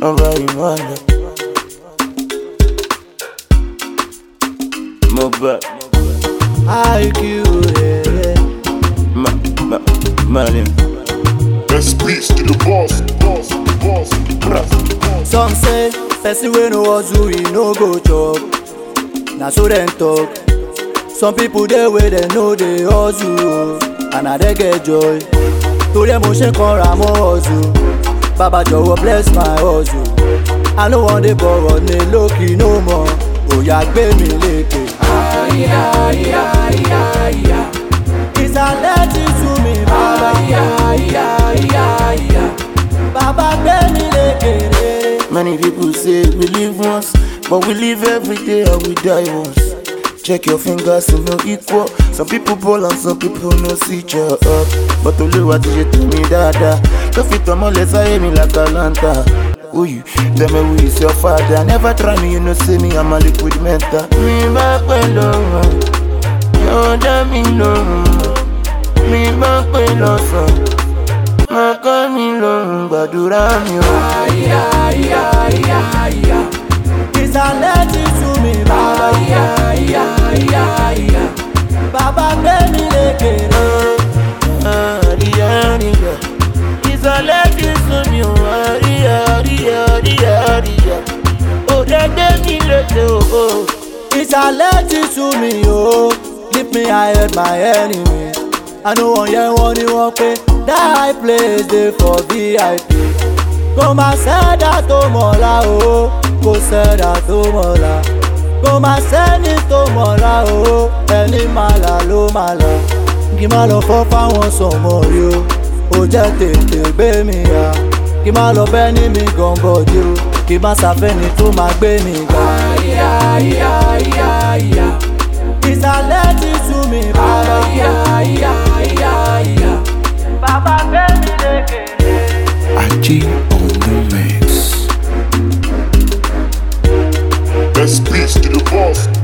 over Imala. Mobile. IQ, Malim. Best beats to the boss. Some say, person wey no hustle, he no go chop. Na so dem talk. Some people dey wey dem no dey hustle, and na dey get joy. Torí ẹ mo ṣe kanra mọ́ hustle. Baba jọ̀wọ́ bless my hustle. I no wan dey borrow ní lókì no more. Oya gbé mi lékè. Ìsàlẹ̀ ti sú mi bàbá. Baba gbé mi lékè. Many people say we live once, but we live every day and we die once. Check your fingers, you no equal. Some people ball and some people no see your up. But Oluwa ti ṣe tèmi dáadáa. Don't fit ọmọ lẹ́sà yé mi like Atlanta. Who you? Tell me who is your father. Never try me, you know say me, I'm a liquid mentor. Mi bá pẹ́ lọ́rùn, yóò dá mi lọ́rùn. Mi bá pẹ́ lọ́sàn, má kọ́ mi lọ́rùn, gbàdúrà mi o. Ìsàlẹ̀ ti sú mi bàbá. Baba gbé mi lékè. Ìsàlẹ̀ ti sú mi o. Ó dẹ́gbẹ́ mi lékè o. Ìsàlẹ̀ ti sú mi o. Leave me hide my enemy. I no wan hear wọn ni wọ́n pé that high place dey for VIP. Kò má sẹ́dá tó mọ̀lá o. Kò sẹ́dá tó mọ̀lá. Kò má sẹ́ni tó mọ̀lá o. Ẹni màlà ló màlà. Kí má lọ fọ́ fáwọn sọ̀mọ́ rí o. Ó jẹ́ tètè gbé mi ya. Kí má lọ bẹ́ ní mi gan bọ̀dí o. Kí má ṣàfẹ́ni tó má gbé mi ga. Ìsàlẹ̀ ti sú mi bàbá. Baba gbé mi lékè. Aji on the mix. Best beats to the boss.